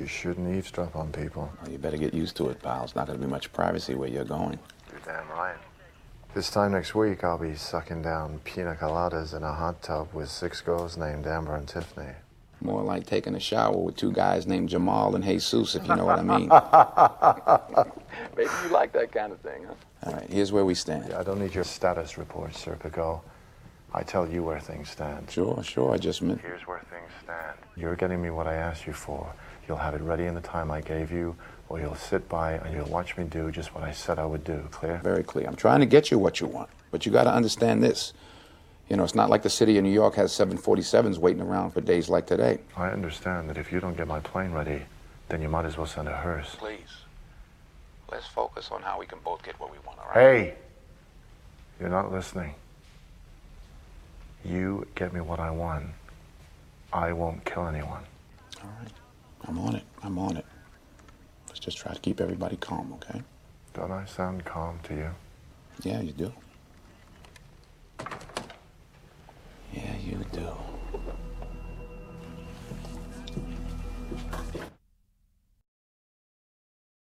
You shouldn't eavesdrop on people. Well, you better get used to it, pal. It's not going to be much privacy where you're going. You're damn right. This time next week, I'll be sucking down pina coladas in a hot tub with 6 girls named Amber and Tiffany. More like taking a shower with 2 guys named Jamal and Jesus, if you know what I mean. Maybe you like that kind of thing, huh? All right, here's where we stand. Yeah, I don't need your status report, Serpico. I tell you where things stand. Sure, I just meant... Here's where things stand. You're getting me what I asked you for. You'll have it ready in the time I gave you, or you'll sit by and you'll watch me do just what I said I would do. Clear? Very clear. I'm trying to get you what you want, but you got to understand this. You know, it's not like the city of New York has 747s waiting around for days like today. I understand that if you don't get my plane ready, then you might as well send a hearse. Please, let's focus on how we can both get what we want, all right? Hey! You're not listening. You get me what I want. I won't kill anyone. All right. I'm on it. Let's just try to keep everybody calm, okay? Don't I sound calm to you? Yeah, you do.